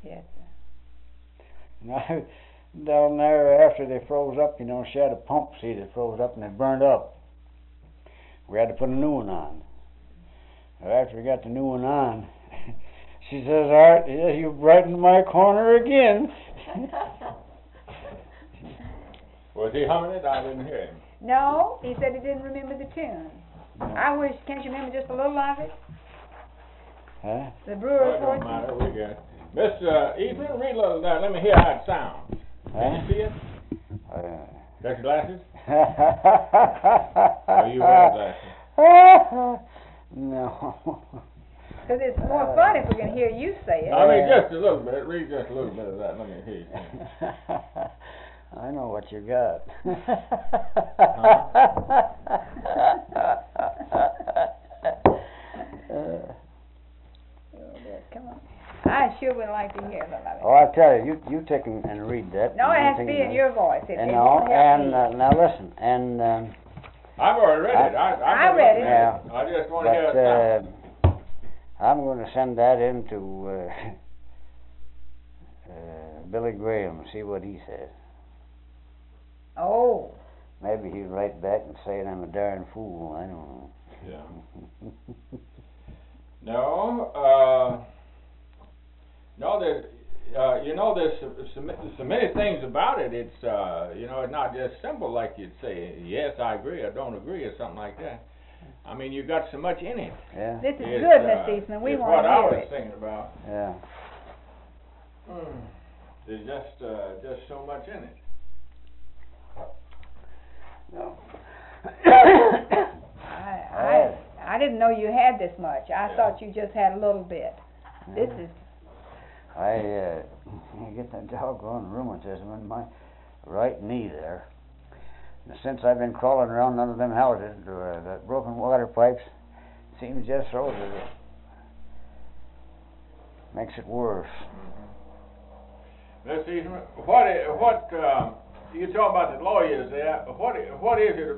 Yes, sir. And I, down there after they froze up, you know, she had a pump, see, that froze up and it burned up. We had to put a new one on. After we got the new one on, she says, Art, yeah, you brightened my corner again. Was he humming it? I didn't hear him. No, he said he didn't remember the tune. No. I wish, can't you remember just a little of it? Huh? The Well, brewer's it don't fortune. matter. We got it. Mr. Eastman, read a little of that. Let me hear how it sounds. Can you see it? Got your glasses? Or you wear glasses? No. Because it's more fun if we can hear you say it. I mean, just a little bit. Read just a little bit of that. Let me hear you sing. I know what you got. Come on. I sure would like to hear a little of it. Oh, I tell you, you take and read that. No, it has to be in your voice. It And won't help me. now listen, and I've already read it. I read it. Yeah. I just want to hear it sound. I'm going to send that in to Billy Graham and see what he says. Oh. Maybe he'll write back and say I'm a darn fool. I don't know. Yeah. No, there's, you know, there's so many things about it. It's, you know, it's not just simple like you'd say, yes, I agree, or don't agree, or something like that. I mean, you've got so much in it. Yeah. This is It's, good, Mr. Eastman. We it's want what to I hear was it. thinking about. Yeah. There's just so much in it. No. I didn't know you had this much. I Yeah. thought you just had a little bit. This is I get that doggone rheumatism in my right knee there. And since I've been crawling around under them houses, that broken water pipes, seems just so that it makes it worse. Let's see, what you talk about the lawyers there? What is it?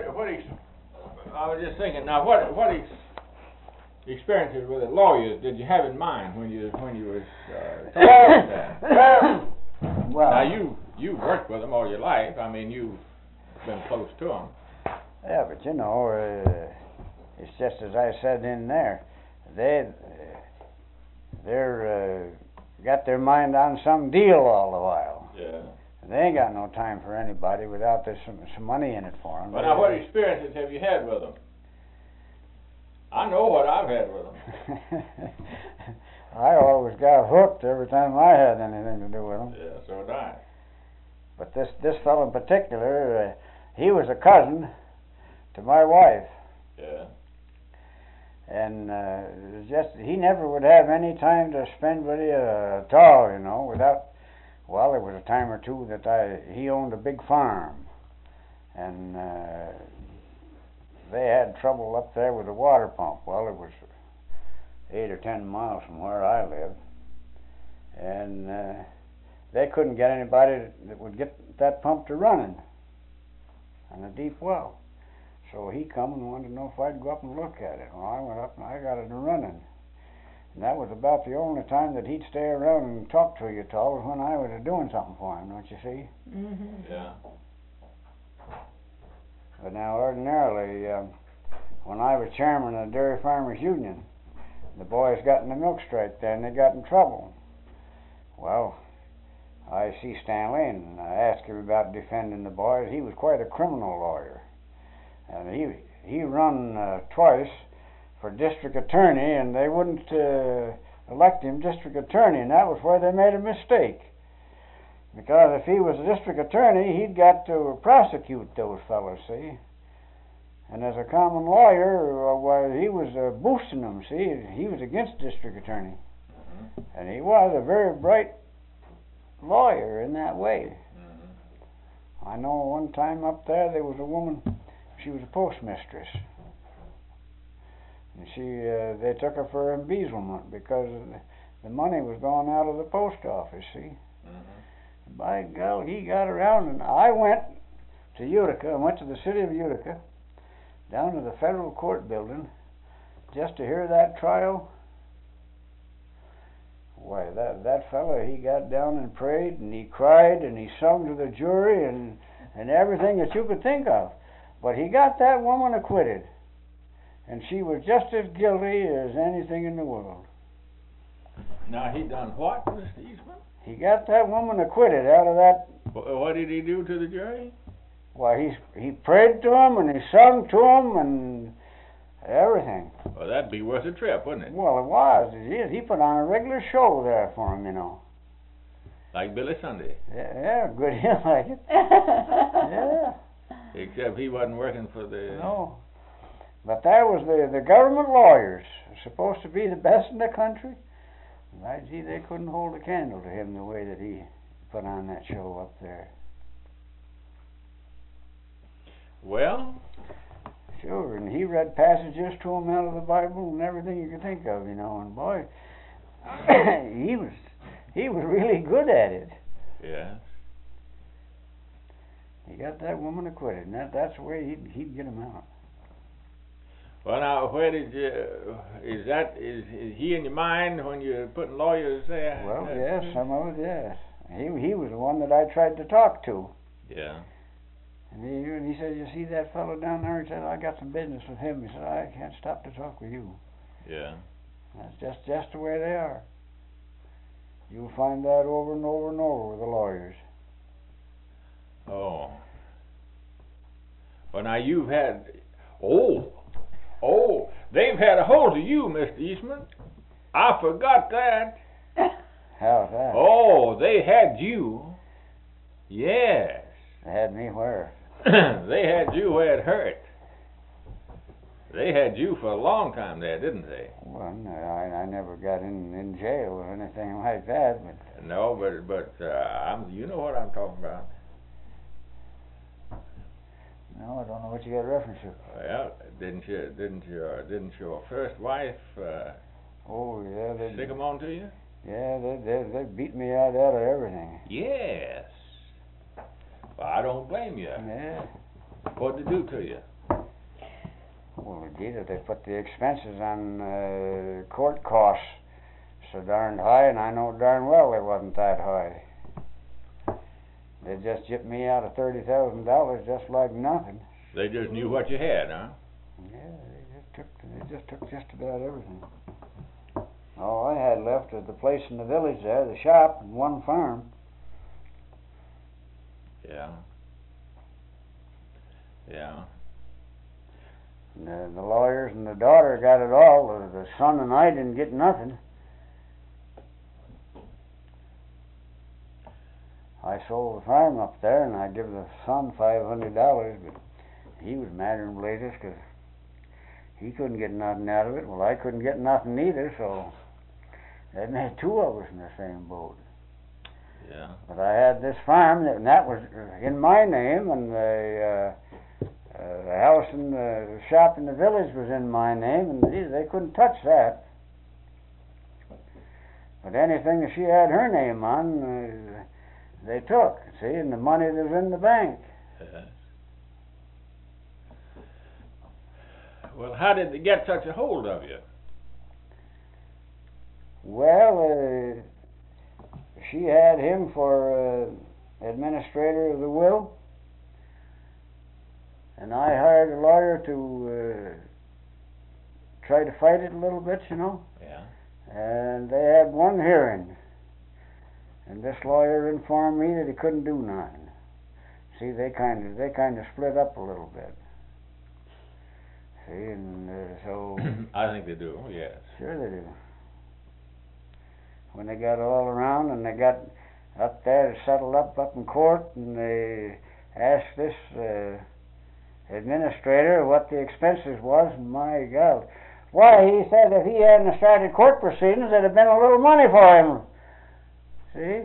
I was just thinking now. What experiences with the lawyers did you have in mind when you was talking about that? Well, Now you worked with them all your life. I mean, you've been close to them. yeah, but you know, it's just as I said in there. They're got their mind on some deal all the while. Yeah. They ain't got no time for anybody without there's some money in it for them. But now, what experiences have you had with them? I know what I've had with them. I always got hooked every time I had anything to do with them. Yeah, so did I. But this fellow in particular, he was a cousin to my wife. Yeah. And it was just he never would have any time to spend with you at all, you know, without. Well, there was a time or two that he owned a big farm, and they had trouble up there with the water pump. Well, it was 8 or 10 miles from where I lived, and they couldn't get anybody that would get that pump to running on a deep well. So he come and wanted to know if I'd go up and look at it. Well, I went up and I got it running. And that was about the only time that he'd stay around and talk to you at all was when I was doing something for him, don't you see? Mm-hmm. Yeah. But now ordinarily, when I was chairman of the Dairy Farmers Union, the boys got in the milk strike then, they got in trouble. Well, I see Stanley and I asked him about defending the boys. He was quite a criminal lawyer. And he run twice for district attorney, and they wouldn't elect him district attorney, and that was where they made a mistake. Because if he was a district attorney, he'd got to prosecute those fellows, see? And as a common lawyer, well, he was boosting them, see? He was against district attorney. Mm-hmm. And he was a very bright lawyer in that way. Mm-hmm. I know one time up there was a woman, she was a postmistress. And they took her for embezzlement because the money was going out of the post office, see? Mm-hmm. By God, he got around, and I went to Utica. I went to the city of Utica, down to the federal court building, just to hear that trial. Why, that fella, he got down and prayed, and he cried, and he sung to the jury, and everything that you could think of. But he got that woman acquitted, and she was just as guilty as anything in the world. Now he done what, Mr. Eastman? He got that woman acquitted out of that. What did he do to the jury? Why, he prayed to him, and he sung to him, and everything. Well, that'd be worth a trip, wouldn't it? Well, it was. He put on a regular show there for him, you know. Like Billy Sunday. Yeah, good. He like it. Yeah. Except he wasn't working for the... No. But that was the government lawyers, supposed to be the best in the country. Gee, they couldn't hold a candle to him the way that he put on that show up there. Well? Sure, and he read passages to him out of the Bible and everything you could think of, you know, and boy, he was really good at it. Yeah. He got that woman acquitted, and that's the way he'd get him out. Well, now, where did you... Is he in your mind when you're putting lawyers there? Well, yes, some of it, yes. He was the one that I tried to talk to. Yeah. And he said, you see that fellow down there? He said, I got some business with him. He said, I can't stop to talk with you. Yeah. That's just the way they are. You'll find that over and over and over with the lawyers. Oh. Well, now you've had... Oh, they've had a hold of you, Mr. Eastman. I forgot that. How's that? Oh, they had you. Yes. They had me where? They had you where it hurt. They had you for a long time there, didn't they? Well, no, I never got in jail or anything like that, but... No, but you know what I'm talking about. No, I don't know what you got reference to. Well, didn't your first wife Oh, yeah, they... stick 'em on to you? Yeah, they beat me out of everything. Yes. Well, I don't blame you. Yeah. What'd they do to you? Well, indeed, they put the expenses on court costs so darned high, and I know darn well they wasn't that high. They just chipped me out of $30,000 just like nothing. They just knew what you had, huh? Yeah, they just took just about everything. All I had left was the place in the village there, the shop, and one farm. Yeah. Yeah. And the lawyers and the daughter got it all. The son and I didn't get nothing. I sold the farm up there, and I give the son $500, but he was madder than blazes because he couldn't get nothing out of it. Well, I couldn't get nothing either, so that made two of us in the same boat. Yeah. But I had this farm, and that was in my name, and the house and the shop in the village was in my name, and they couldn't touch that. But anything that she had her name on, they took, see, and the money that was in the bank. Yes. Well, how did they get such a hold of you? Well, she had him for administrator of the will, and I hired a lawyer to try to fight it a little bit, you know. Yeah. And they had one hearing, and this lawyer informed me that he couldn't do nothing. See, they kind of split up a little bit. See, and so... I think they do, yes. Sure they do. When they got all around and they got up there, settled up in court, and they asked this administrator what the expenses was, my God. Why, he said if he hadn't started court proceedings, there'd have been a little money for him. See?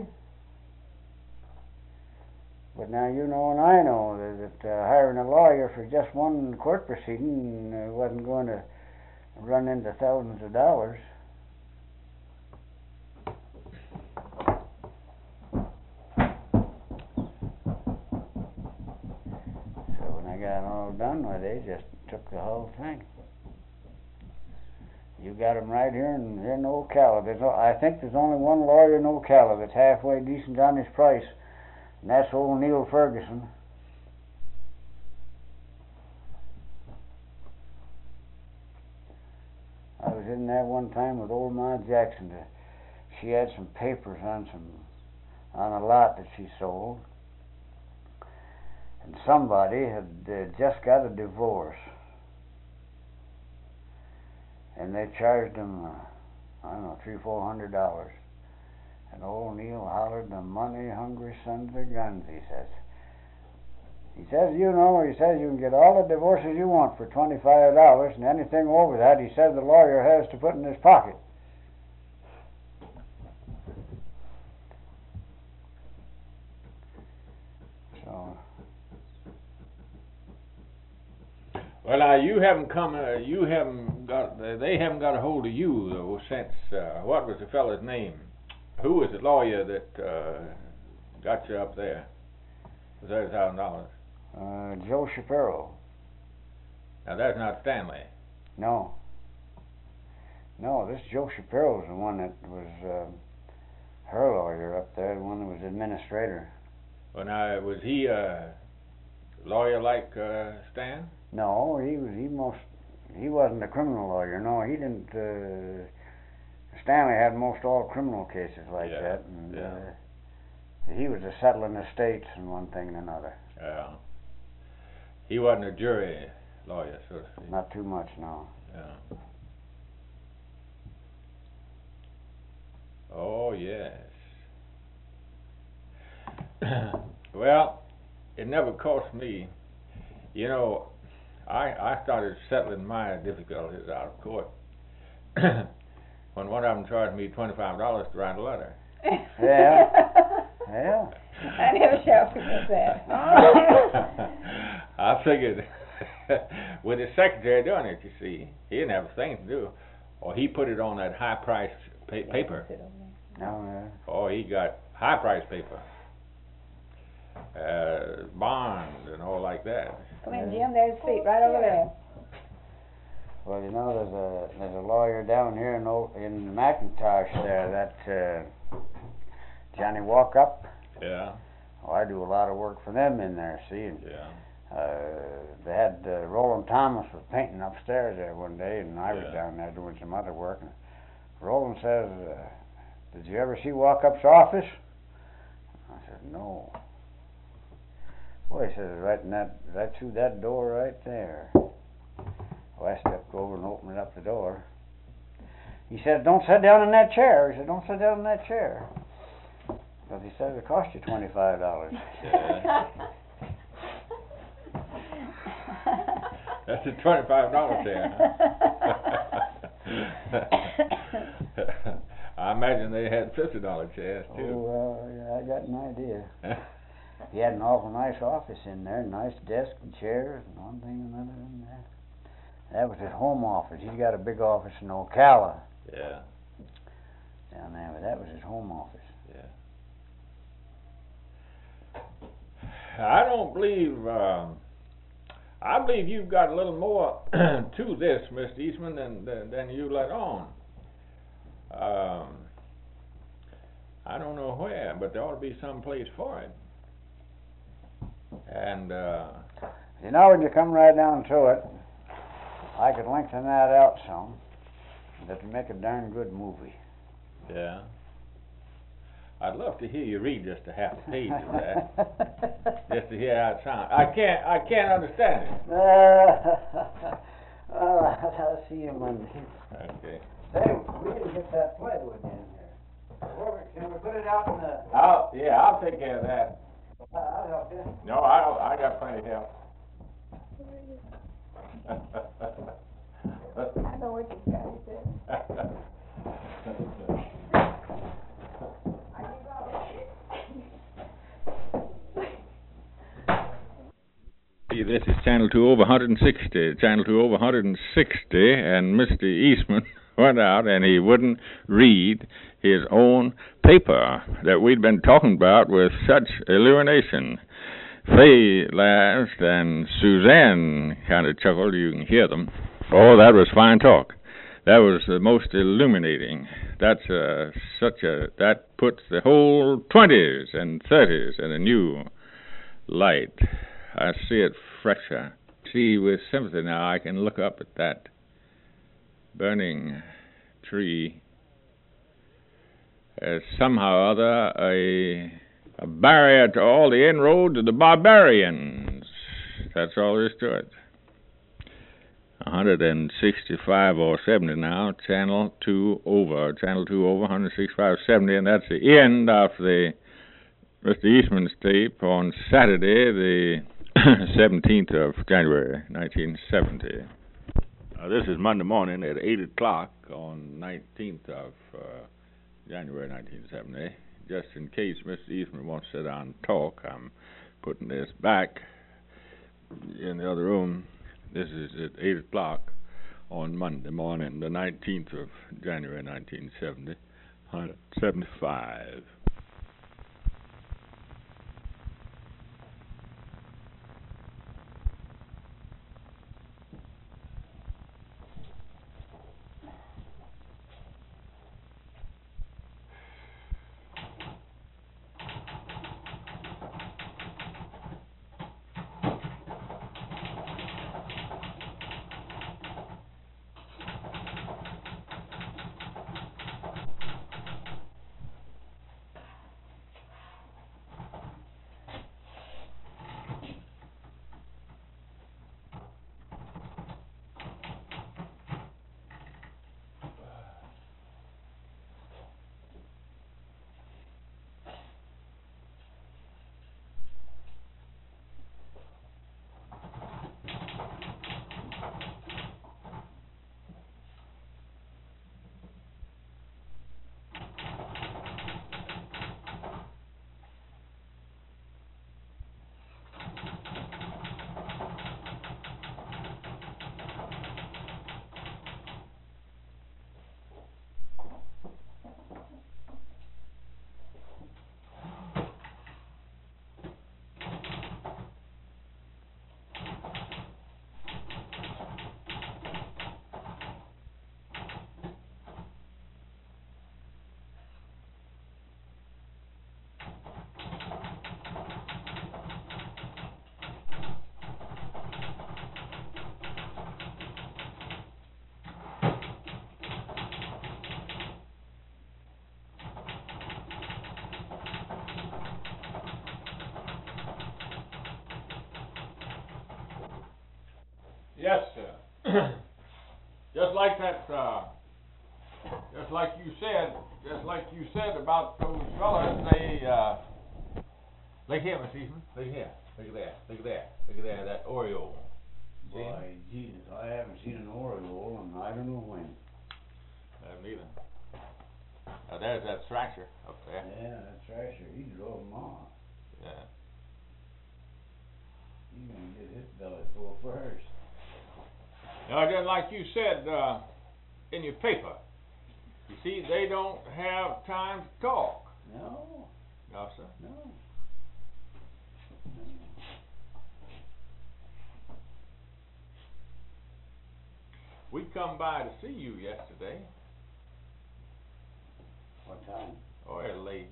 But now you know and I know that hiring a lawyer for just one court proceeding wasn't going to run into thousands of dollars. So when I got all done with it, they just took the whole thing. You got 'em right here in Ocala. I think there's only one lawyer in Ocala that's halfway decent on his price, and that's old Neil Ferguson. I was in there one time with old Ma Jackson. She had some papers on a lot that she sold, and somebody had just got a divorce, and they charged him, I don't know, $300-400. And old Neil hollered, "The money-hungry sons of guns," he says. He says, you can get all the divorces you want for $25, and anything over that, he says, the lawyer has to put in his pocket. So. Well, now they haven't got a hold of you though since. What was the fellow's name? Who was the lawyer that got you up there? Was that $1,000? Joe Shapiro. Now that's not Stanley. No, this Joe Shapiro's the one that was her lawyer up there, the one that was administrator. Well, now was he a lawyer like Stan? No, he wasn't a criminal lawyer. No, he didn't. Stanley had most all criminal cases like that, and he was a settling estates and one thing and another. Yeah. He wasn't a jury lawyer, so to speak. Not too much, no. Yeah. Oh, yes. Well, it never cost me. You know, I started settling my difficulties out of court when one of them charged me $25 to write a letter. Yeah. Yeah. I never shall forget that. I figured with his secretary doing it, you see, he didn't have a thing to do. Or he put it on that high-priced paper. No, Oh, he got high-priced paper. Bonds and all like that. Come in, Jim, there's his feet, right over there. Well, you know, there's a lawyer down here in McIntosh there, that Johnny Walkup. Yeah. Oh, I do a lot of work for them in there, see. And, Yeah. they had Roland Thomas was painting upstairs there one day, and I was down there doing some other work. And Roland says, "Did you ever see Walkup's office?" I said, "No." Well, he says, right through that door right there. Well, I stepped over and opened up the door. He said, "Don't sit down in that chair." He said, "Don't sit down in that chair." Because he said it cost you $25. Yeah. That's a $25 chair. I imagine they had $50 chairs too. Oh, well, yeah, I got an idea. He had an awful nice office in there, nice desk and chairs and one thing and another in there. That was his home office. He's got a big office in Ocala. Yeah. Down there, but that was his home office. Yeah. I don't believe. I believe you've got a little more to this, Mr. Eastman, than you let on. I don't know where, but there ought to be some place for it. And you know, when you come right down to it, I could lengthen that out some. That'd make a darn good movie. Yeah. I'd love to hear you read just a half a page of that, just to hear how it sounds. I can't understand it. I'll see you Monday. Okay. Say, we didn't get that plywood in here. Can we put it out in the... I'll take care of that. I'll help you. No, I don't. I got plenty of help. I know what this guy said. This is Channel 2 over 160. Channel 2 over 160, and Mr. Eastman went out and he wouldn't read his own paper that we'd been talking about with such illumination. Fay laughed and Suzanne kind of chuckled. You can hear them. Oh, that was fine talk. That was the most illuminating. That puts the whole 20s and 30s in a new light. I see it fresher. See, with sympathy now, I can look up at that burning tree as somehow or other a barrier to all the inroads of the barbarians. That's all there is to it. 165 or 70 now, channel 2 over, 165, 70, and that's the end of the Mr. Eastman's tape on Saturday, the 17th of January, 1970. This is Monday morning at 8 o'clock on 19th of January, 1970. Just in case Mr. Eastman wants to sit down and talk, I'm putting this back in the other room. This is at 8 o'clock on Monday morning, the 19th of January, 1970, 175. Yes, sir. Just like that, just like you said about those fellas, look here, Mr. Eastman, look here, look at that, that Oriole. See? Why, Jesus, I haven't seen an Oriole and I don't know when. I haven't either. Now there's that Thrasher up there. Yeah, that Thrasher, he drove them off. Yeah. He's gonna get his belly full first. Now, just like you said in your paper, you see, they don't have time to talk. No. No, sir. No. We come by to see you yesterday. What time? Oh, it's late.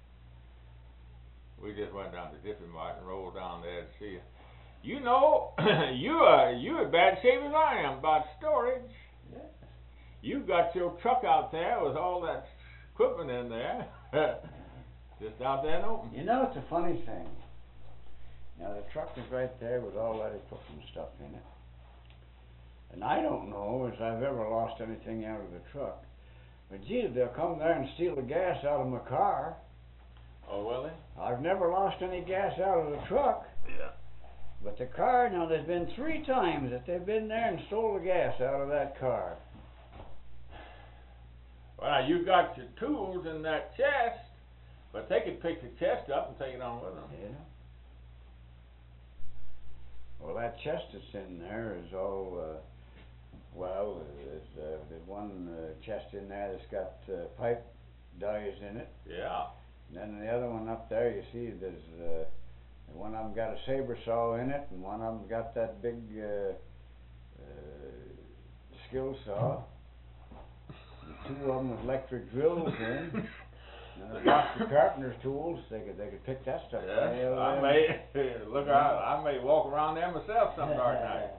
We just went down to Diffie Mart and rolled down there to see you. You know, you in bad shape as I am about storage. Yeah. You got your truck out there with all that equipment in there, just out there and open. You know, it's a funny thing. Now, the truck is right there with all that equipment stuff in it. And I don't know if I've ever lost anything out of the truck. But gee, they'll come there and steal the gas out of my car. Oh, will they? I've never lost any gas out of the truck. Yeah. But the car, now there's been 3 times that they've been there and stole the gas out of that car. Well, you got your tools in that chest, but they could pick the chest up and take it on with them. Yeah. Well, that chest that's in there is all, there's one chest in there that's got pipe dies in it. Yeah. And then the other one up there, you see, there's one of them got a saber saw in it, and one of them got that big skill saw. two of them with electric drills in. And a box of carpenter's tools, they could pick that stuff Yeah, right out I of may, look out, I may walk around there myself some dark night.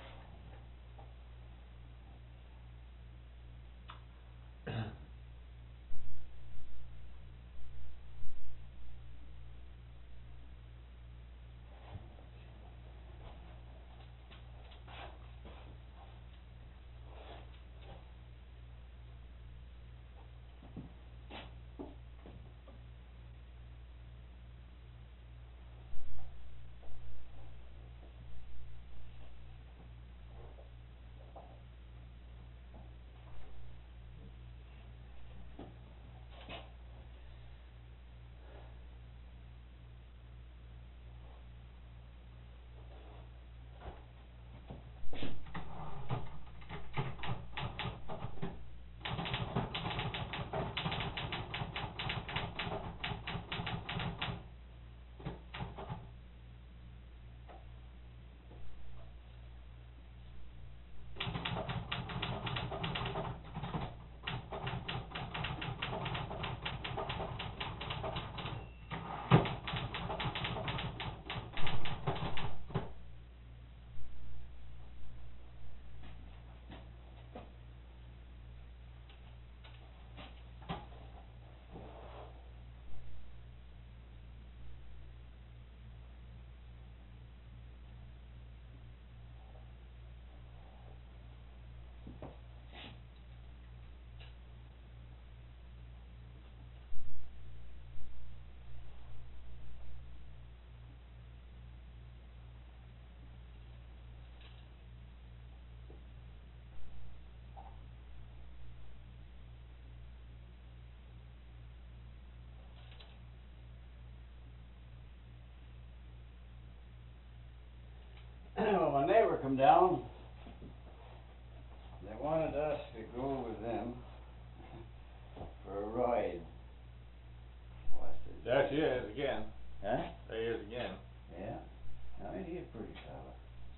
Well, my neighbor come down. They wanted us to go with them for a ride. What's this? There she is again, Huh? there he is again. Yeah. I mean, he's a pretty fella.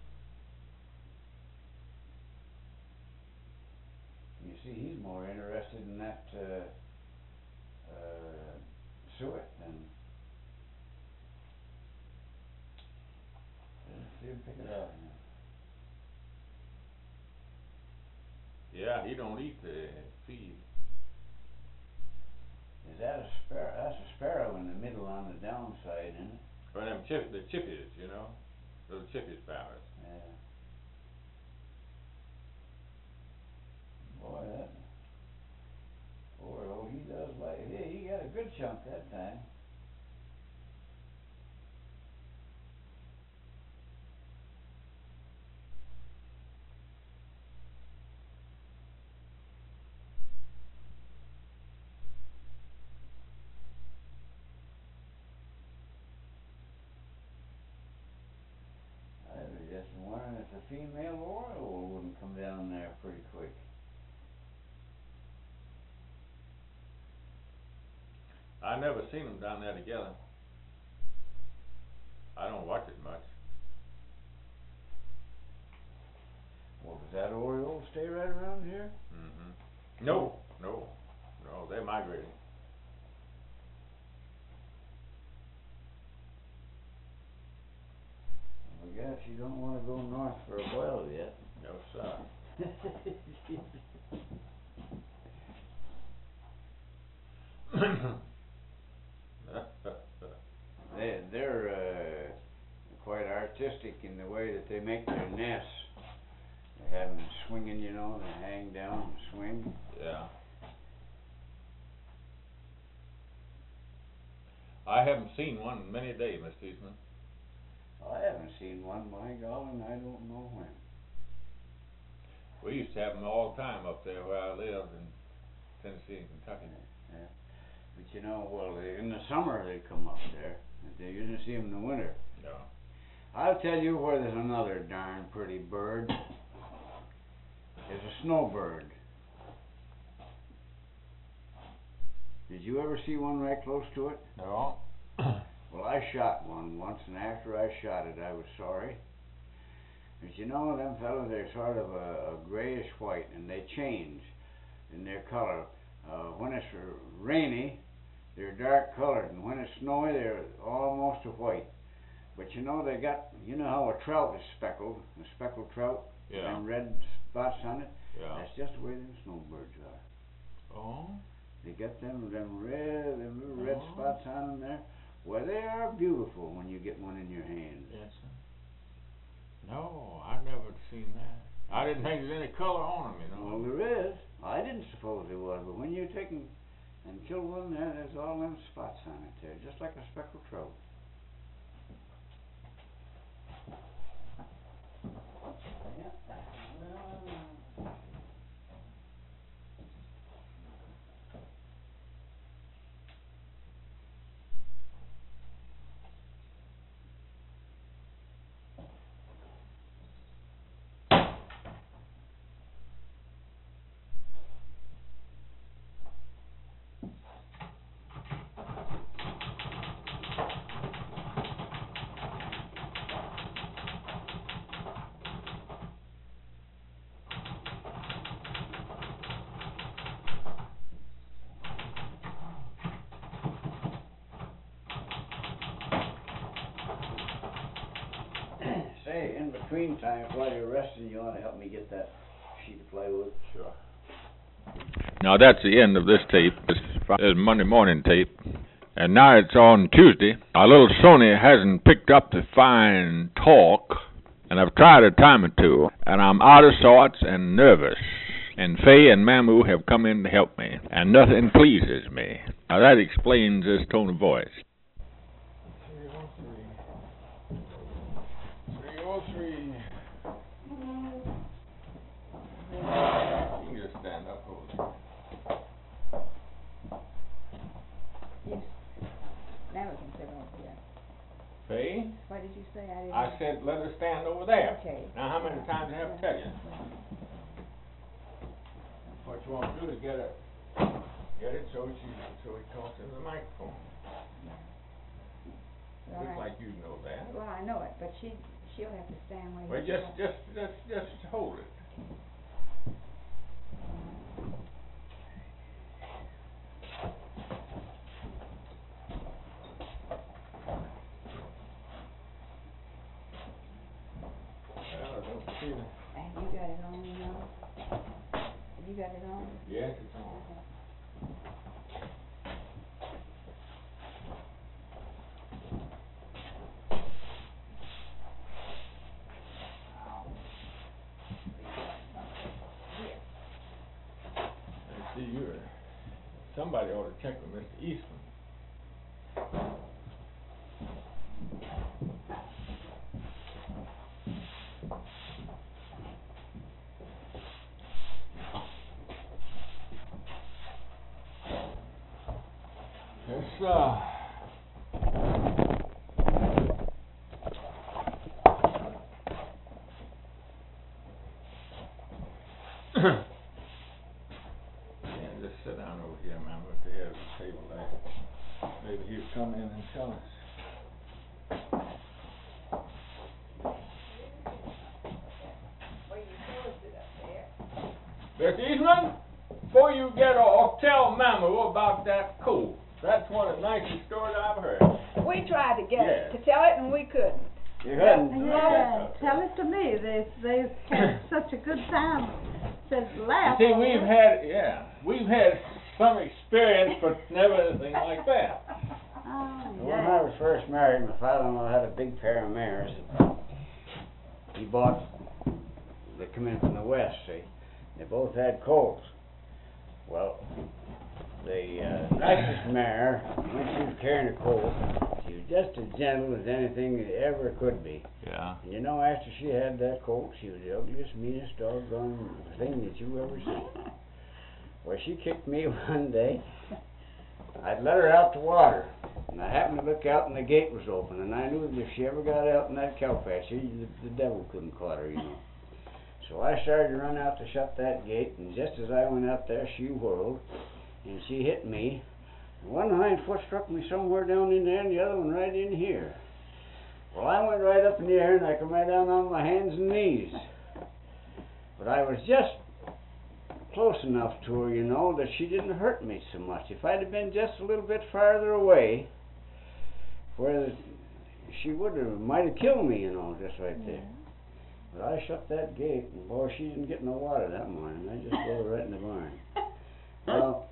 You see, he's more interested in that suet than. See him pick it up. Yeah, he don't eat the feed. Is that a sparrow? That's a sparrow in the middle on the downside, isn't it? Or them the chippies, you know, those chippy sparrows. Yeah. Boy, that poor old, he does like, yeah, he got a good chunk that time. I was just wondering if the female oriole wouldn't come down there pretty quick. I never seen them down there together. I don't watch it much. Well, does that oriole stay right around here? Mm-hmm. No, they're migrating. I guess you don't want to go north for a while yet. No, sir. They're quite artistic in the way that they make their nests. They have them swinging, you know, they hang down and swing. Yeah. I haven't seen one in many a day, Mr. Eastman. I haven't seen one, my God, and I don't know when. We used to have them all the time up there where I lived in Tennessee and Kentucky. Yeah. But you know, well, in the summer they come up there. You didn't see them in the winter. No. I'll tell you where there's another darn pretty bird. There's a snowbird. Did you ever see one right close to it? No. Well, I shot one once, and after I shot it, I was sorry. But you know, them fellas, they're sort of a grayish white, and they change. in their color. When it's rainy, they're dark colored, and when it's snowy, they're almost a white. But you know, you know how a trout is speckled, a speckled trout, Yeah. and red spots on it? Yeah. That's just the way them snowbirds are. Oh. They got them little red Oh. spots on them there. Well, they are beautiful when you get one in your hand. Yes, sir. No, I've never seen that. I didn't think there's any color on them, you know. Well, there is. I didn't suppose there was, but when you take and kill one there, there's all them spots on it there, just like a speckled trout. Say, in between times while you're resting, you ought to help me get that sheet of plywood. Sure. Now that's the end of this tape. This is Monday morning tape. And now it's on Tuesday. Our little Sony hasn't picked up the fine talk, and I've tried a time or two, and I'm out of sorts and nervous. And Fay and Mamu have come in to help me, and nothing pleases me. Now that explains this tone of voice. 303. You can just stand up, hold it. Yes. Now we can sit over here. Fay, What did you say? I didn't. I said let her stand over there. Okay. Now how many times do I have to tell you? What you want to do is get it so it talks into the microphone. All Looks right. like you know that. Well, I know it, but she'll have to stand where Well, you just hold it. Well, I don't see the... And you got it on, you know? You got it on? Yes, it's on. Let's see, somebody ought to check with Mr. Eastman. Yeah, just sit down over here, man, at the head of the table there. Maybe he'll come in and tell us. Mr. Eastman, before you get off, tell Mamu about that colt. That's one of the nicest stories I've heard. We tried to get Yes. it, to tell it, and we couldn't. You hadn't. Yeah, tell it to me. They had such a good time. Said laugh. You see, we've had some experience, but never anything like that. Oh, When I yeah. was first married, my father-in-law had a big pair of mares. He bought, they come in from the west, see. They both had colts. Well, the nicest mare, when she was carrying a colt, she was just as gentle as anything that ever could be. Yeah. You know, after she had that colt, she was the ugliest, meanest doggone thing that you ever seen. Well, she kicked me one day. I'd let her out to water, and I happened to look out and the gate was open, and I knew that if she ever got out in that cow pasture, the devil couldn't caught her, you know. So I started to run out to shut that gate, and just as I went out there, she whirled, and she hit me. One hind foot struck me somewhere down in there, and the other one right in here. Well, I went right up in the air, and I come right down on my hands and knees. But I was just close enough to her, you know, that she didn't hurt me so much. If I'd have been just a little bit farther away, where she might have killed me, you know, just right there. But I shut that gate, and boy, she didn't get no water that morning. I just threw her right in the barn. Well,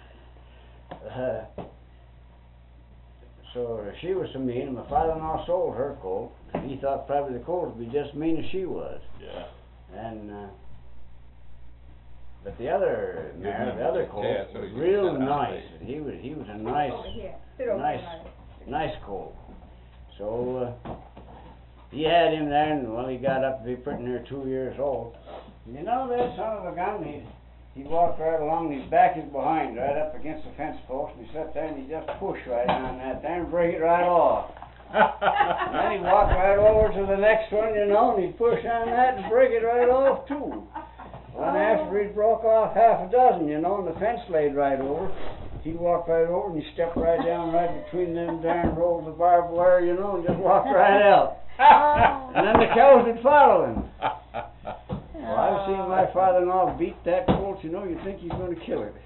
so she was so mean, and my father-in-law sold her colt. He thought probably the colt would be just as mean as she was. Yeah. And but the other mare, the other colt, Yeah, so was you real set it out nice. there. He was a nice, Over here. Sit over nice, here. nice colt. So he had him there, and well, he got up to be pretty near 2 years old. You know, that son of a gun, he walked right along, and his back is behind, right up against the fence post, and he sat there and he just pushed right on that there and break it right off. And then he walked right over to the next one, you know, and he'd push on that and break it right off too. Well, after he broke off half a dozen, you know, and the fence laid right over, he'd walk right over and he'd step right down right between them darn rolls of barbed wire, you know, and just walk right out. And then the cows would follow him. Well, I've seen my father-in-law beat that colt, you know, you'd think he's going to kill it.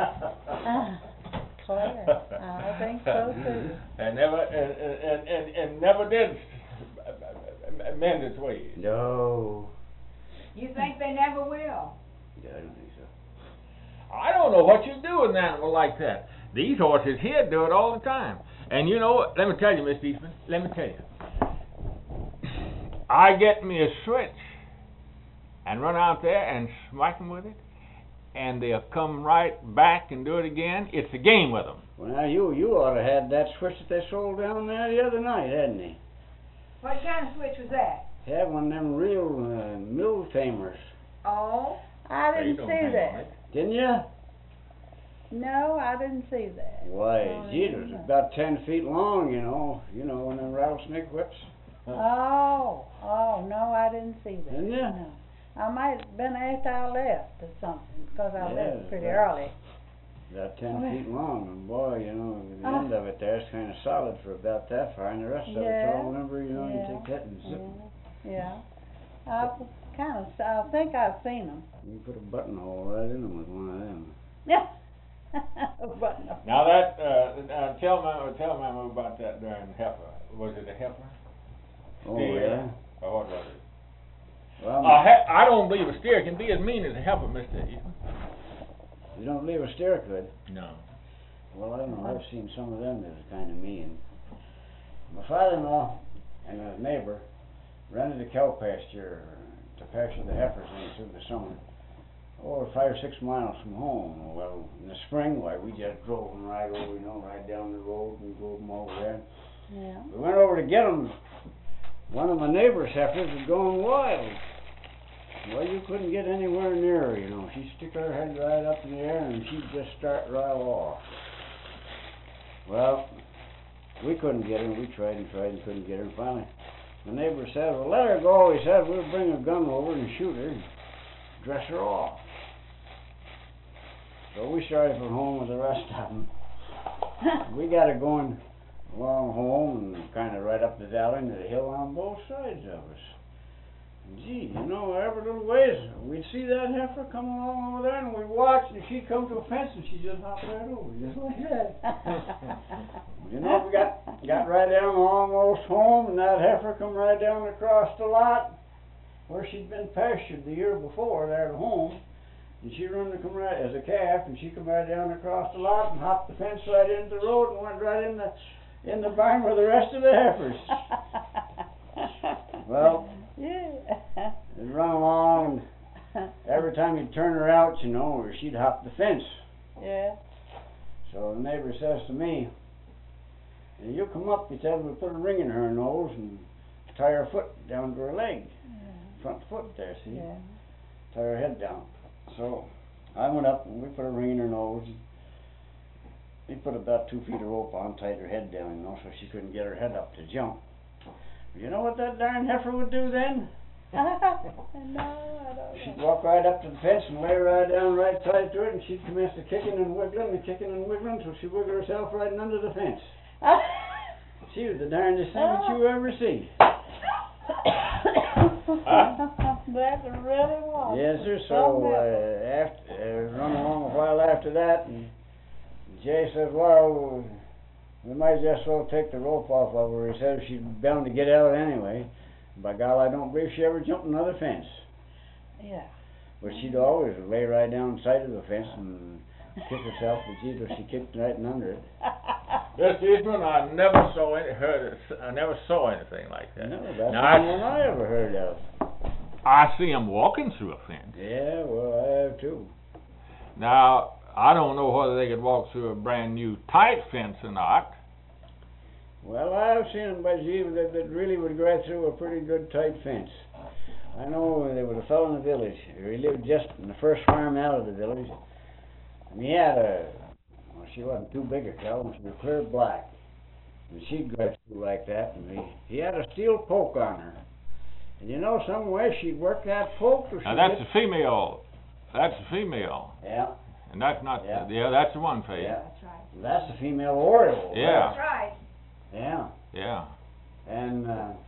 Clear. I think so too. And never did mend its ways. No. You think they never will? Yeah, I don't think so. I don't know what you do with an animal like that. These horses here do it all the time. And you know what? Let me tell you, Mr. Eastman, let me tell you. I get me a switch and run out there and smack them with it, and they'll come right back and do it again. It's a game with them. Well, now, you ought to have had that switch that they sold down there the other night, hadn't he? What kind of switch was that? Had one of them real mule tamers. Oh, I didn't see that. Didn't you? No, I didn't see that. Why, Oh, gee, it was yeah. about 10 feet long, you know, one of them rattlesnake whips. Oh, no, I didn't see that. Didn't you? No. I might have been after I left or something, because I Yeah, left pretty that- early. About 10 Oh, feet long, and boy, the Oh. end of it there is kind of solid for about that far, and the rest of it's Yeah, all lumber, you know, yeah, you take that and zip. Yeah. I think I've seen them. You put a buttonhole right in them with one of them. Yeah. But no. Now that, tell me about that darn heifer. Was it a heifer? Oh, Steer? yeah? Or what was it? Well, I don't believe a steer can be as mean as a heifer, Mr. Eastman. you don't believe a steer could? No. Well, I don't know, I've seen some of them that are kind of mean. My father-in-law and a neighbor rented a cow pasture to pasture the heifers in through the summer. Oh, 5 or 6 miles from home. Well, in the spring, why, we just drove them right over, you know, right down the road and drove them over there. Yeah. We went over to get them. One of my neighbor's heifers was going wild. Well, you couldn't get anywhere near her, you know. She'd stick her head right up in the air and she'd just start right off. Well, we couldn't get her. We tried and couldn't get her. And finally, my neighbor said, well, let her go. He said, we'll bring a gun over and shoot her and dress her off. So we started for home with the rest of them. We got her going along home and kind of right up the valley into the hill on both sides of us. And gee, you know, every little ways, we'd see that heifer come along over there and we'd watch, and she'd come to a fence and she'd just hop right over, just like that. You know, we got right down almost home, and that heifer come right down across the lot where she'd been pastured the year before there at home. And she run to come right as a calf, and she come right down across the lot and hopped the fence right into the road and went right in the barn with the rest of the heifers. Well, Yeah. they'd run along, and every time you'd turn her out, you know, or she'd hop the fence. Yeah. So the neighbor says to me, you come up, he said, we'll put a ring in her nose and tie her foot down to her leg, front foot there, see? Yeah. Tie her head down. So I went up and we put a ring in her nose. We put about 2 feet of rope on, tied her head down, you know, so she couldn't get her head up to jump. You know what that darn heifer would do then? No, I don't She'd know. walk right up to the fence and lay right down right tight to it, and she'd commence to kicking and wiggling until she wiggled herself right in under the fence. She was the darndest thing that you ever see. That really was. Yes, sir. So run along a while after that, and Jay said, well, we might just well take the rope off of her. He said she's bound to get out anyway. By God, I don't believe she ever jumped another fence. Yeah. But she'd always lay right down the side of the fence and kick herself, but gee, she kicked right in under it. Mr. Eastman, I never saw anything like that. No, that's Now, the one I ever heard of. I see him walking through a fence. Yeah, well, I have too. Now, I don't know whether they could walk through a brand new tight fence or not. Well, I've seen them, but gee, that really would go right through a pretty good tight fence. I know there was a fellow in the village. He lived just in the first farm out of the village. And he had well, she wasn't too big a cow, she was clear black. And she'd go right through like that, and he had a steel poke on her. And you know, some way she'd work that poke. Now, that's the female. That's the female. Yeah. And that's not, Yeah. that's the one phase. Yeah. That's right. That's the female oriole. Yeah. That's right. Yeah. Yeah. And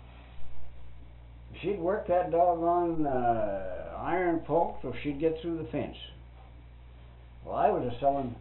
she'd work that doggone iron poke so she'd get through the fence. Well, I was selling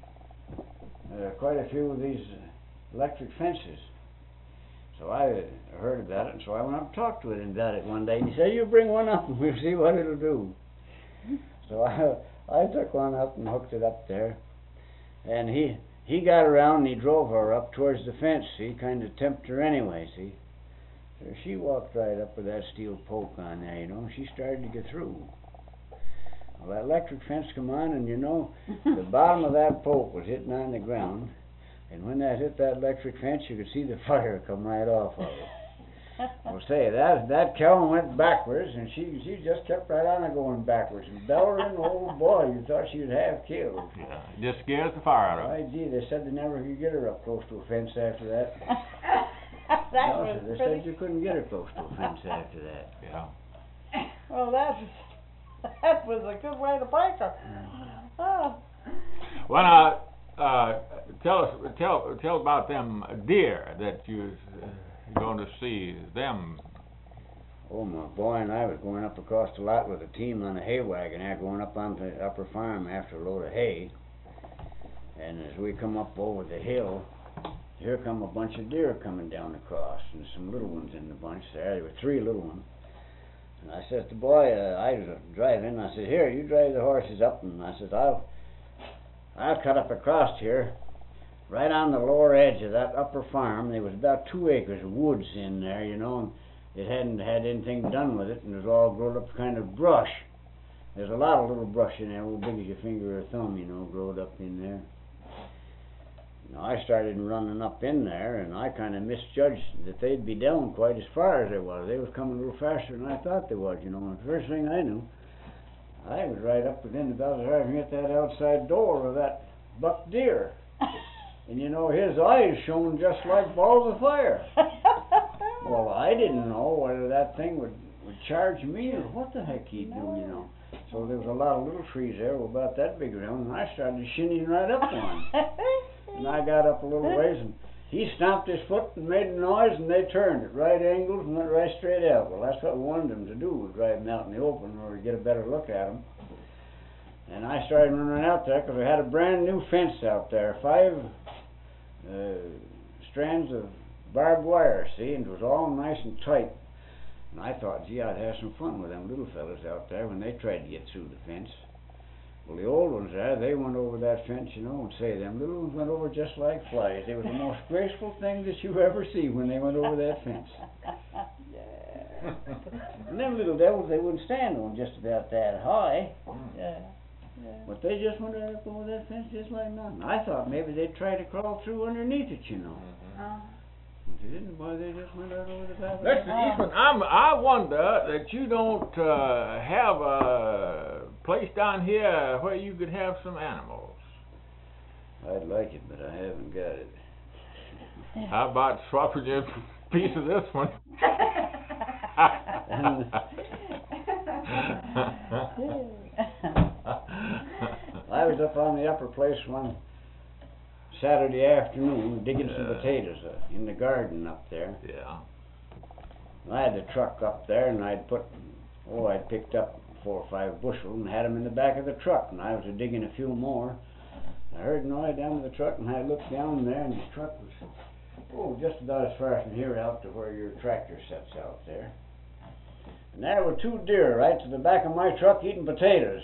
quite a few of these electric fences. So I heard about it, and so I went up and talked to him about it one day. And he said, you bring one up and we'll see what it'll do. So I took one up and hooked it up there. And he got around and he drove her up towards the fence, see, kind of tempted her anyway, see. So she walked right up with that steel poke on there, you know, and she started to get through. Well, that electric fence come on, and you know, the bottom of that poke was hitting on the ground, and when that hit that electric fence, you could see the fire come right off of it. Well, say, that cow went backwards, and she just kept right on going backwards, and bellowing, oh boy, you thought she was half killed. Yeah. It just scares the fire out of her. Why, gee, they said they never could get her up close to a fence after that. That No, was they pretty. said you couldn't get her close to a fence after that. Yeah. Well, that was a good way to break her. Oh. Well, now, tell about them deer that you're going to see them. Oh, my boy and I was going up across the lot with a team on a hay wagon there, going up on the upper farm after a load of hay. And as we come up over the hill, here come a bunch of deer coming down across, and some little ones in the bunch there. There were 3 little ones. And I said to the boy, I was driving, I said, here, you drive the horses up, and I said, I'll cut up across here, right on the lower edge of that upper farm. There was about 2 acres of woods in there, you know, and it hadn't had anything done with it, and it was all grown up kind of brush. There's a lot of little brush in there, as big as your finger or thumb, you know, growed up in there. Now, I started running up in there, and I kind of misjudged that they'd be down quite as far as they was. They was coming a little faster than I thought they was, you know. And the first thing I knew, I was right up within about as hard as I hit that outside door of that buck deer. And, you know, his eyes shone just like balls of fire. Well, I didn't know whether that thing would charge me or what the heck he'd do, you know. So there was a lot of little trees there about that big around, and I started shinning right up one. And I got up a little ways, and he stomped his foot and made a noise, and they turned at right angles and went right straight out. Well, that's what we wanted them to do, was drive them out in the open in order to get a better look at them. And I started running out there because I had a brand new fence out there, 5 strands of barbed wire, see, and it was all nice and tight. And I thought, gee, I'd have some fun with them little fellas out there when they tried to get through the fence. Well, the old ones there, they went over that fence, you know, and say, them little ones went over just like flies. It was the most graceful thing that you ever see when they went over that fence. And them little devils, they wouldn't stand on just about that high. Yeah. But they just went right up over that fence just like nothing. I thought maybe they'd try to crawl through underneath it, you know. But they didn't, boy, they just went right over the top of it. Mr. Eastman, I wonder that you don't have a place down here where you could have some animals. I'd like it, but I haven't got it. How about swapping you a piece of this one? I was up on the upper place one Saturday afternoon digging some potatoes in the garden up there. Yeah. I had the truck up there, and I'd picked up 4 or 5 bushel and had 'em in the back of the truck, and I was digging a few more. I heard noise down to the truck, and I looked down there, and the truck was, just about as far from here out to where your tractor sets out there. And there were 2 deer right to the back of my truck eating potatoes.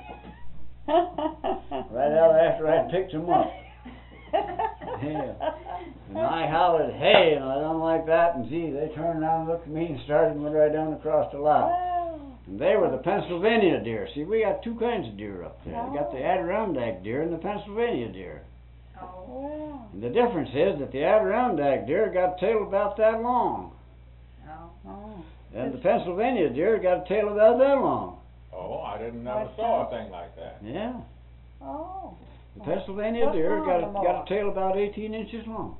Right out after I'd picked 'em up. Yeah. And I hollered, hey, and I don't like that, and gee, they turned around and looked at me and started and went right down across the lot. And they were the Pennsylvania deer. See, we got 2 kinds of deer up there. We got the Adirondack deer and the Pennsylvania deer. Oh. And the difference is that the Adirondack deer got a tail about that long. Oh. And the Pennsylvania deer got a tail about that long. Oh, I never saw a thing like that. Yeah. Oh. The Pennsylvania What's deer wrong got with them a tail about 18 inches long.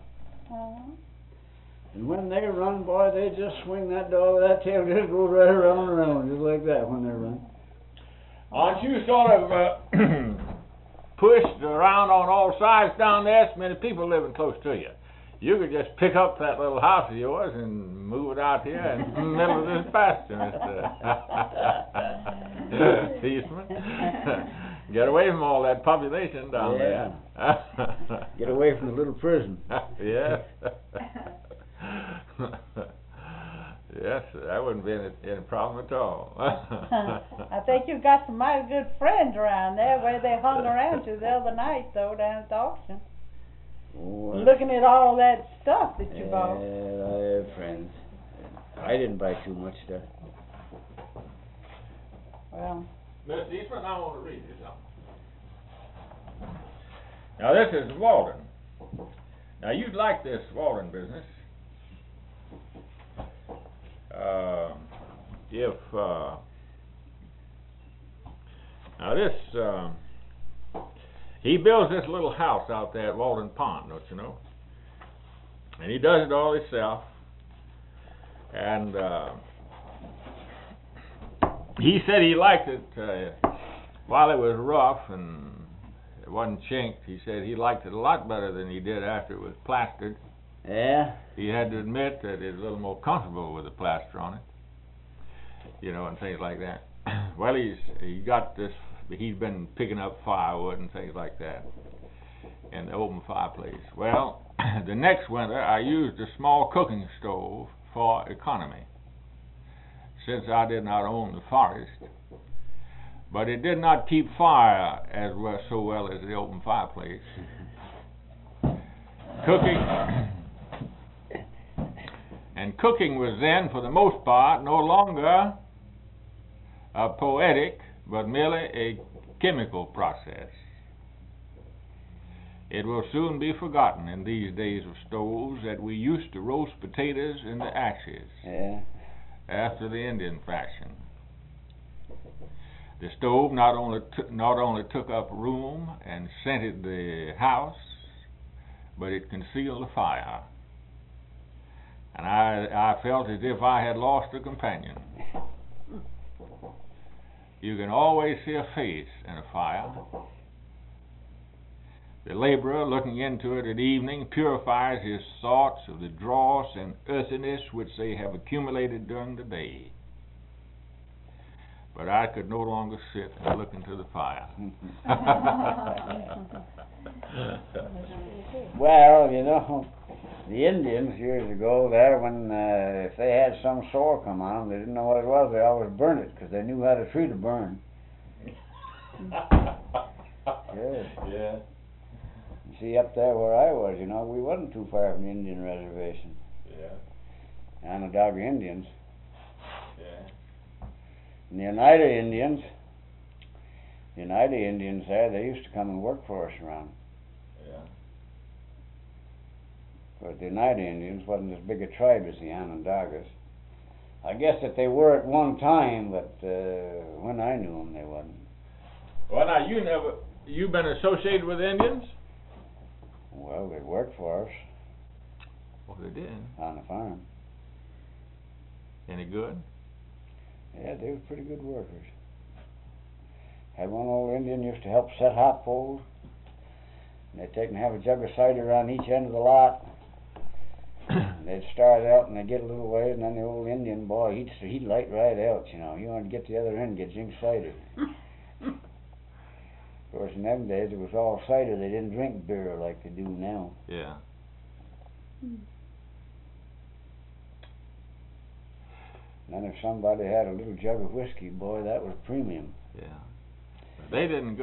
And when they run, boy, they just swing that tail just goes right around and around, just like that when they run. Aren't you sort of pushed around on all sides down there? So many people living close to you. You could just pick up that little house of yours and move it out here in the middle of this pasture, Mr. Eastman. Get away from all that population down there. Get away from the little prison. Yes. Yes, that wouldn't be any problem at all. I think you've got some mighty good friends around there where they hung around you the other night, though, down at the auction. Oh, Looking at all that stuff that you bought. I have friends. I didn't buy too much stuff. Well, Mr. Eastman, I want to read you something. Now, this is Walden. Now, you'd like this Walden business. Now this, he builds this little house out there at Walden Pond, don't you know? And he does it all himself. And he said he liked it while it was rough and it wasn't chinked. He said he liked it a lot better than he did after it was plastered. Yeah? He had to admit that it's a little more comfortable with the plaster on it, you know, and things like that. Well, he's been picking up firewood and things like that in the open fireplace. Well, the next winter I used a small cooking stove for economy, since I did not own the forest. But it did not keep fire so well as the open fireplace. Cooking was then, for the most part, no longer a poetic, but merely a chemical process. It will soon be forgotten in these days of stoves that we used to roast potatoes in the ashes, after the Indian fashion. The stove not only took up room and scented the house, but it concealed the fire. And I felt as if I had lost a companion. You can always see a face in a fire. The laborer looking into it at evening purifies his thoughts of the dross and earthiness which they have accumulated during the day. But I could no longer sit and look into the fire. Well, you know, the Indians years ago there, when if they had some sore come on them, they didn't know what it was, they always burned it because they knew how to treat a burn. Yes. Yeah. You see, up there where I was, you know, we wasn't too far from the Indian reservation. Yeah. Onondaga Indians. Yeah. And the Oneida Indians there, they used to come and work for us around. Yeah. But the Oneida Indians wasn't as big a tribe as the Onondagas. I guess that they were at one time, but when I knew them, they wasn't. Well, now you've been associated with Indians? Well, they worked for us. Well, they did. On the farm. Any good? Yeah, they were pretty good workers. Had one old Indian used to help set hop poles. And they'd take and have a jug of cider on each end of the lot. And they'd start out and they'd get a little way, and then the old Indian boy, he'd light right out, you know. He wanted to get to the other end, get zinc cider. Of course, in them days it was all cider. They didn't drink beer like they do now. Yeah. And then if somebody had a little jug of whiskey, boy, that was premium. Yeah. They didn't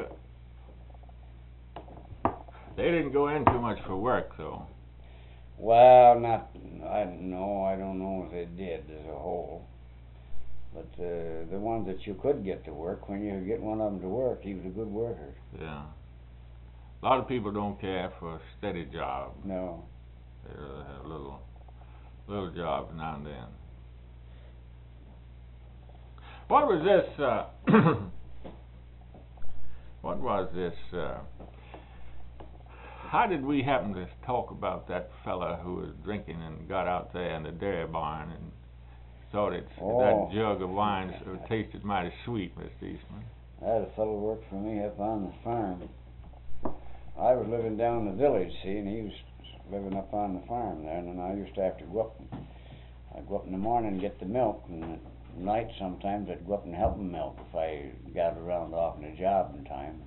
go in too much for work, though. Well, I don't know if they did as a whole. But the ones that you could get to work, when you could get one of them to work, he was a good worker. Yeah. A lot of people don't care for a steady job. No. They rather have little jobs now and then. What was this, how did we happen to talk about that fella who was drinking and got out there in the dairy barn and thought that jug of wine tasted mighty sweet, Mr. Eastman? I had a fellow work for me up on the farm. I was living down in the village, see, and he was living up on the farm there, and then I used to have to go up. I'd go up in the morning and get the milk, and at night sometimes I'd go up and help him milk if I got around off in the job in time.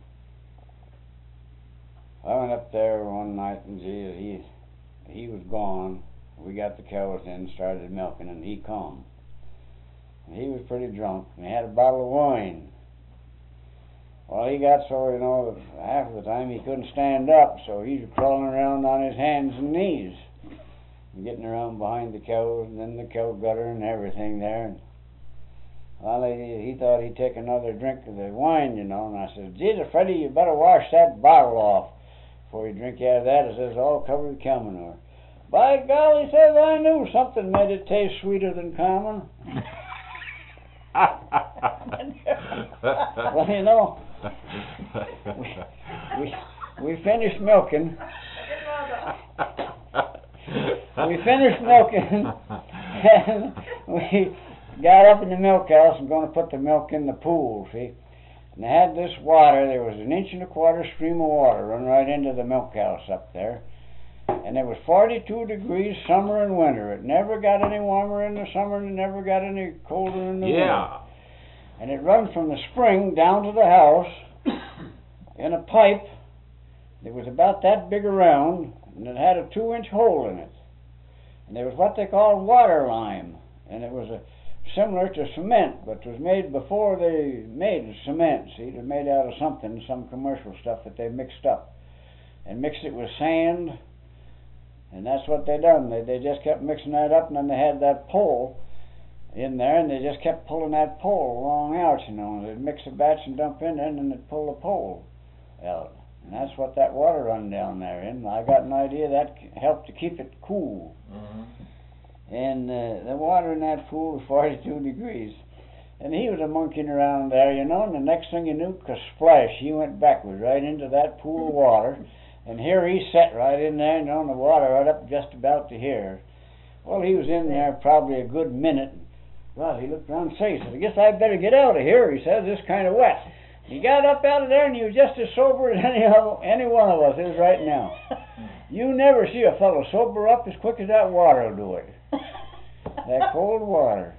I went up there one night, and gee, he was gone. We got the cows in, started milking, and he come. And he was pretty drunk, and he had a bottle of wine. Well, he got so, you know, half of the time he couldn't stand up, so he was crawling around on his hands and knees, and getting around behind the cows, and then the cow gutter and everything there. And, well, he thought he'd take another drink of the wine, you know, and I said, Jesus, Freddie, you better wash that bottle off before you drink out of that. It says all covered with cow manure. By golly, he says, I knew something made it taste sweeter than common. Well, you know, we finished milking. We finished milking, and we got up in the milk house and going to put the milk in the pool, see. And they had this water. There was an 1.25 inch stream of water run right into the milk house up there. And it was 42 degrees summer and winter. It never got any warmer in the summer, and it never got any colder in the winter. And it run from the spring down to the house in a pipe that was about that big around, and it had a 2-inch hole in it. And there was what they called water lime, and it was similar to cement, but it was made before they made cement. See, it was made out of something, some commercial stuff that they mixed up, and mixed it with sand. And that's what they done. They just kept mixing that up, and then they had that pole in there, and they just kept pulling that pole along out, you know. And they'd mix a batch and dump in there, and then they'd pull the pole out. And that's what that water run down there in. I got an idea that helped to keep it cool. Mm-hmm. And the water in that pool was 42 degrees. And he was a monkeying around there, you know, and the next thing you knew, splash, he went backwards right into that pool of water. And here he sat right in there, you know, and the water right up just about to here. Well, he was in there probably a good minute. Well, he looked around and said, I guess I better get out of here, he says, this kind of wet. He got up out of there, and he was just as sober as any one of us is right now. You never see a fellow sober up as quick as that water will do it. That cold water.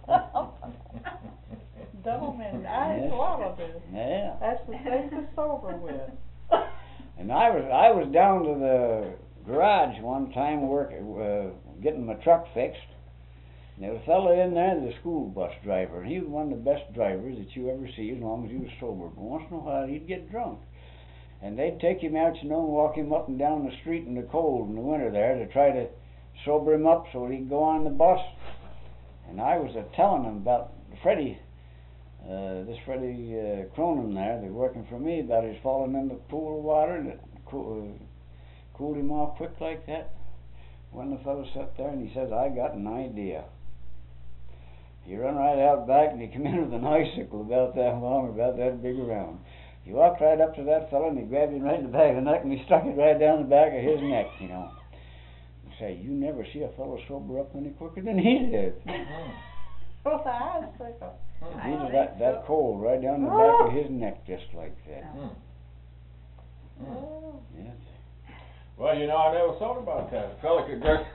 Dumb and ice water, dude. Yeah. That's the safest sober with. And I was down to the garage one time getting my truck fixed. And there was a fellow in there, the school bus driver. He was one of the best drivers that you ever see as long as he was sober. But once in a while he'd get drunk. And they'd take him out, you know, and walk him up and down the street in the cold in the winter there to try to sober him up so he'd go on the bus. And I was telling him about Freddie, this Freddie Cronin there, that was working for me, about his falling in the pool of water, and it cooled him off quick like that. When the fellow sat there and he says, I got an idea. He run right out back and he come in with an icicle about that long, about that big around. He walked right up to that fellow and he grabbed him right in the back of the neck and he stuck it right down the back of his neck, you know. He say, you never see a fellow sober up any quicker than he did. With the icicle. He was that cold right down the back of his neck, just like that. Oh. Yes. Well, you know, I never thought about that. A fella could just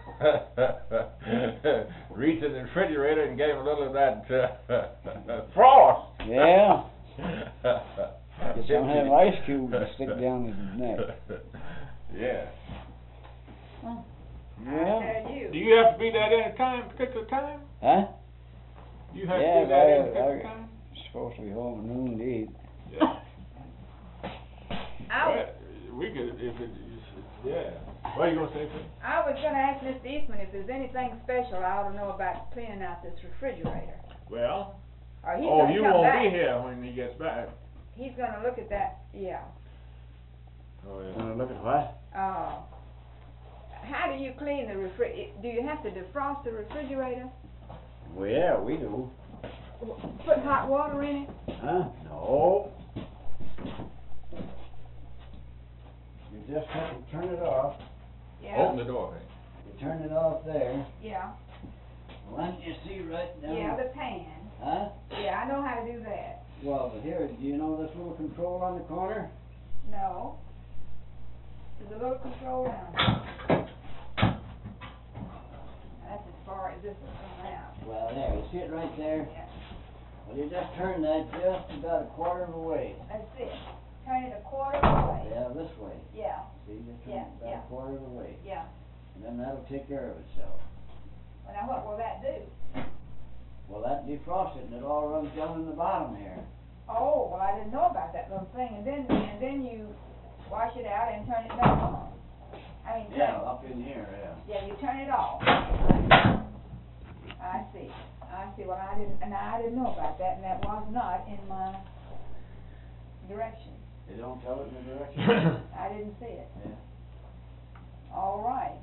reach in the refrigerator and gave a little of that frost. Yeah. Get some of them ice cubes and stick down his neck. Yeah. Yeah. I tell you. Do you have to be that any time, particular time? Huh? You have Yeah, to be that any but particular time? supposed to be home at noon to eat. Yeah. I was, Well, we could, if it, yeah. What are you gonna say, Phil? I was gonna ask Mr. Eastman if there's anything special I ought to know about cleaning out this refrigerator. Well, Or he's oh, gonna you come won't back. be here when he gets back. He's gonna look at that, yeah. Oh, yeah. Wanna look at what? How do you clean the do you have to defrost the refrigerator? Well, yeah, we do. Put hot water in it? Huh? No. You just have to turn it off. Yeah. Open the door, hey. You turn it off there. Yeah. One you see right down. Yeah, the pan. Huh? Yeah, I know how to do that. Well, but here, do you know this little control on the corner? No. There's a little control down there. That's as far as this will come out. Well, there, you see it right there? Yeah. Well, you just turn that just about a quarter of a way. That's it. Turn it a quarter of the way. Yeah, this way. Yeah. See, just Yeah, turn it about yeah. a quarter of a way. Yeah. And then that'll take care of itself. Well, now what will that do? Well, that defrosts it and it all runs down in the bottom here. Oh, well, I didn't know about that little thing. And then you wash it out and turn it back on. I mean, Yeah, up in here, yeah. yeah, you turn it off. I see. Well, I didn't know about that, and that was not in my direction. They don't tell it in the direction? I didn't see it. Yeah. All right.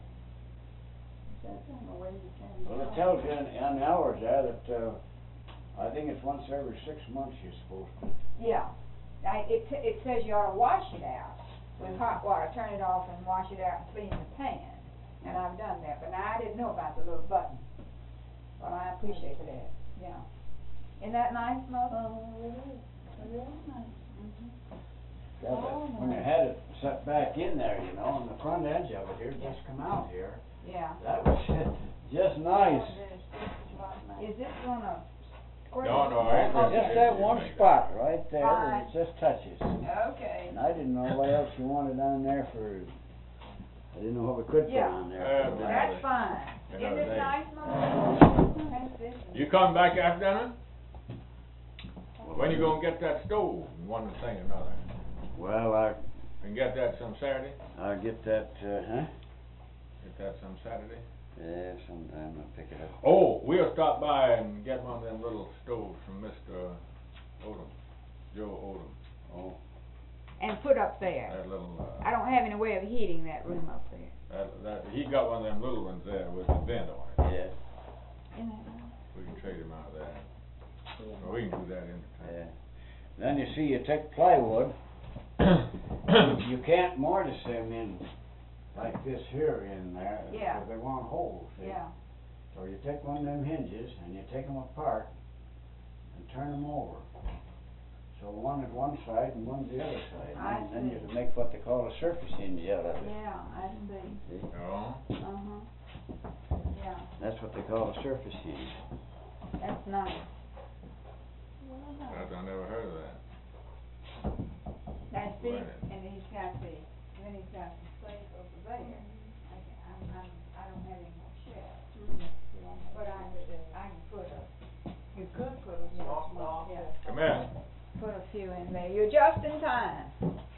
Well, it tells you on the hours there that, I think it's once every 6 months you're supposed to. Yeah. It says you ought to wash it out with hot water. Turn it off and wash it out and clean the pan. And I've done that, but now I didn't know about the little button. Well, I appreciate that. Yeah. Isn't that nice, Mother? Yeah, but when you had it set back in there, you know, on the front edge of it here, just come out here, Yeah. that was just nice. Is this gonna squirt? No, it's Just that one spot right there, Fine. that it just touches. Okay. And I didn't know what else you wanted on there for, I didn't know what we could put Yeah. on there. That's fine. Isn't Another this day. nice, Mother? That's it. You coming back after dinner? When you gonna get that stove? One thing or another. Well, And get that some Saturday? I'll get that, huh? Get that some Saturday? Yeah, sometime I'll pick it up. Oh, we'll stop by and get one of them little stoves from Mr. Odom, Joe Odom. Oh, And put up there. That little, I don't have any way of heating that room up there. he got one of them little ones there with the vent on it. yeah, Isn't that nice? We can trade him out of that. Or we can do that in yeah. Then you see, you take plywood, you can't mortise them in like this here in there, Yeah. because they want holes, see? Yeah. So you take one of them hinges and you take them apart and turn them over. So one is one side and one's the other side. I And then you see. can make what they call a surface hinge out of it. Yeah, I see. See? Oh, Yeah, That's what they call a surface hinge. that's nice. I never heard of that. Now see, Right. and then he's got the space over there. I don't have any more shelves. But I can put you could put a small, yeah, Come here. put a few in there. You're just in time.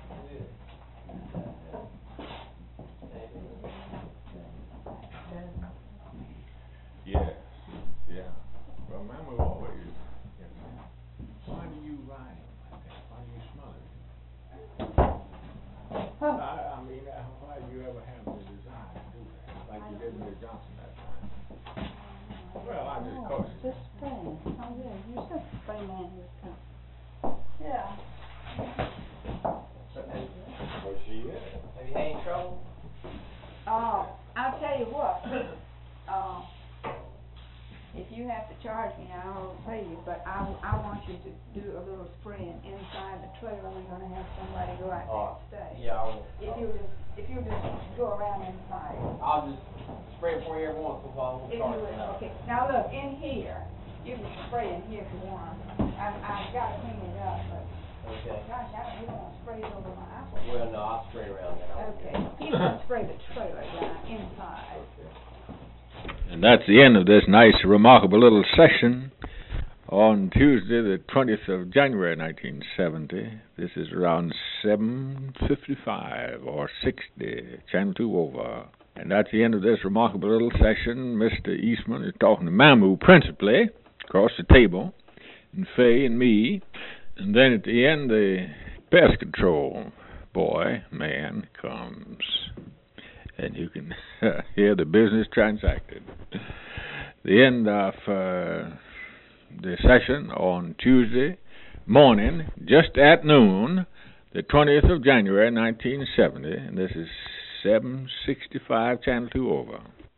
Yes, yeah. Well, Mama always, why do you ride him like that? Why do you smother him? I mean, why do you ever have the desire to do that, like you did with Johnson that time? Well, I just cautious. Just spraying. Oh, yeah, you said spray man was coming. Yeah. Well, she is. Have you had any trouble? I'll tell you what, if you have to charge me, I'll pay you, but I want you to do a little spraying inside the trailer. We're gonna have somebody go out there and stay. Yeah, I will. If you just go around inside. I'll just spray it for you every once in a while. If you would, okay. Now look, in here, you can spray in here if you want. I've gotta clean it up, but, Okay. gosh, I don't even wanna spray it over my apple. Well, no, I'll spray around there. Okay, you can spray the trailer down inside. And that's the end of this nice, remarkable little session on Tuesday, the 20th of January, 1970. This is around 7:55 or 60, Channel 2 over. And that's the end of this remarkable little session. Mr. Eastman is talking to Mamu principally, across the table, and Fay and me. And then at the end, the pest control man comes. And you can hear the business transacted. The end of the session on Tuesday morning, just at noon, the 20th of January, 1970, and this is 7:65, Channel 2 over.